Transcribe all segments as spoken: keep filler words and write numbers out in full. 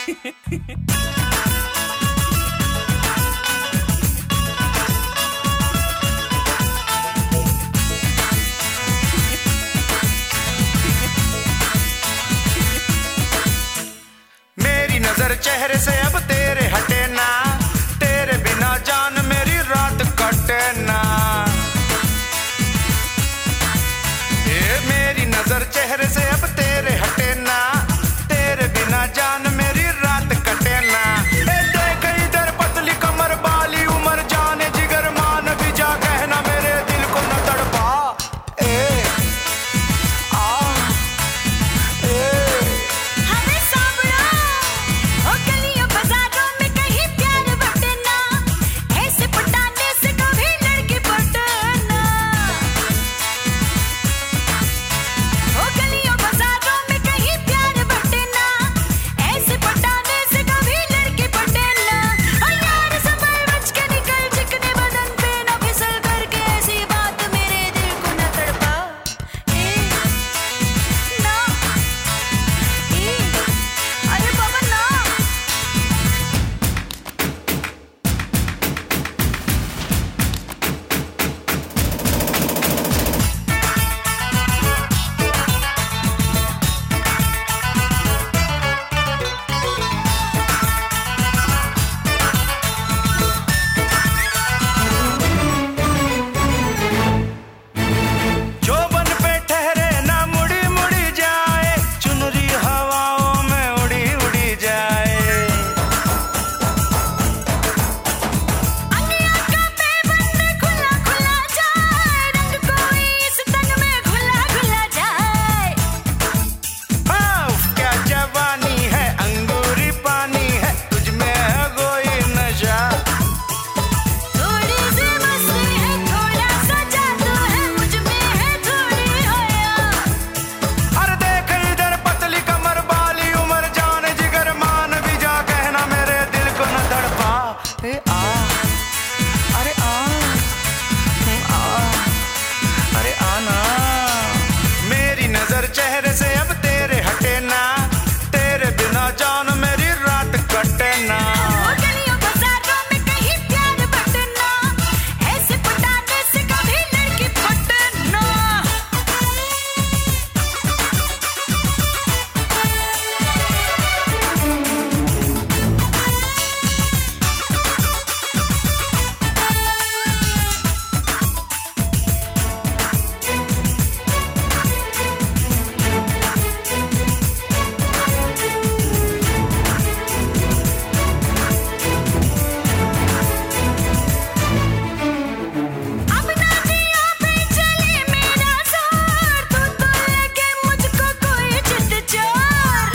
मेरी नजर चेहरे से अब तेरे हटे ना, तेरे बिना जान मेरी रात कटे ना। ये मेरी नजर चेहरे से अब तेरे हटे ना, तेरे बिना जान मेरी रात कटे ना। ए देख इधर पतली कमर बाली उमर जाने जिगर मान भी जा, कहना मेरे दिल को न तड़पा। ए आ ए हमें सांवरा ओ गलियों बाजारों में कहीं प्यार बटना, ऐसे पटाने से कभी लड़की पटना। ओ गलियों बाजारों में कहीं प्यार बटना, ऐसे पटाने से कभी लड़की पटना। ओ यार संभल बच के निकल, चिकने बदन पे न फिसल करके ऐसी बात मेरे दिल को न तड़पा। ए ना ए अरे बाबा ना। जो बन पे ठहरे ना मुड़ी मुड़ी जाए, चुनरी हवाओं में उड़ी उड़ी जाए। अंगिया का पैबंद खुला खुला जाए, रंग कोई इस तन में घुला घुला जाए। हाँ, क्या जवानी है अंगूरी पानी है, तुझ में है कोई नशा। थोड़ी सी मस्ती है, थोड़ा सा जादू है, मुझ में है थोड़ी हया। अरे देख इधर पतली कमर बाली उमर जान जिगर मान भी जा, कहना मेरे दिल को न तड़पा। ए आ अरे आ आ अरे आना। मेरी नजर चेहरे से अब तेरे हटे ना, तेरे बिना जान मेरी रात कटे ना। ओ गलियों बाजारों में कहीं प्यार बटना, ऐसे पटाने से कभी लड़की पटना। अब ना जिया पे चले मेरा जोर, तू तो लगे मुझको कोई चित चोर।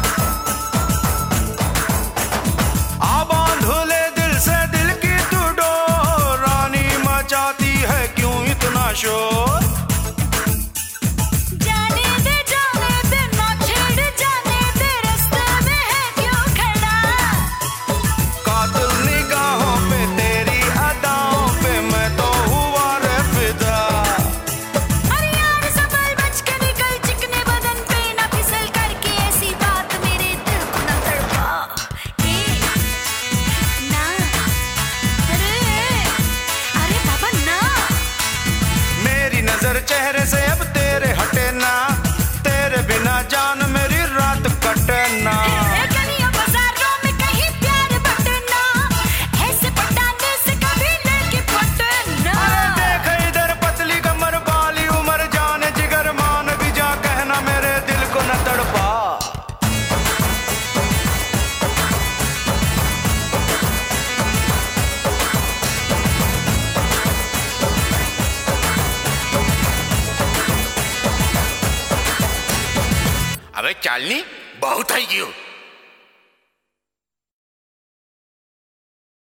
आ बांध ले दिल से दिल की तू डोर, रानी मचाती है क्यों इतना शोर। जाने दे जाने दे ना छेड़ जाने दे, रास्ते में है क्यों खड़ा। कातिल निगाहों पे तेरी अदाओं पे मैं तो हुआ रे फिदा। अरे यार संभल बच के निकल, चिकने बदन पे ना फिसल करके ऐसी बात मेरे दिल को न तड़पा। ए ना अरे अरे बाबा ना। मेरी नजर चेहरे से अब तेरे हटे ना, तेरे बिना जान मेरी रात कटे ना। ए गलियों बाजारों में कहीं प्यार बटना, ऐसे पटाने से कभी लड़की पटना। अरे देख इधर पतली कमर बाली उमर जान जिगर मान भी जा, कहना मेरे दिल को न तड़पा। अबे चालनी बहुत है क्यों।